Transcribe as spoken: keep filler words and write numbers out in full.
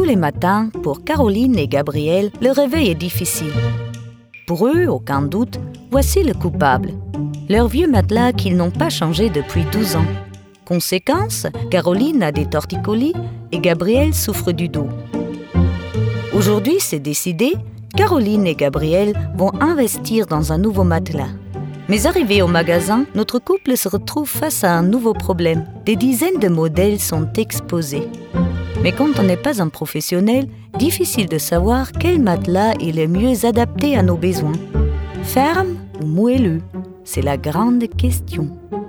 Tous les matins, pour Caroline et Gabriel, le réveil est difficile. Pour eux, aucun doute, voici le coupable. Leur vieux matelas qu'ils n'ont pas changé depuis douze ans. Conséquence, Caroline a des torticolis et Gabriel souffre du dos. Aujourd'hui, c'est décidé, Caroline et Gabriel vont investir dans un nouveau matelas. Mais arrivé au magasin, notre couple se retrouve face à un nouveau problème. Des dizaines de modèles sont exposés. Mais quand on n'est pas un professionnel, difficile de savoir quel matelas est le mieux adapté à nos besoins. Ferme ou moelleux? C'est la grande question.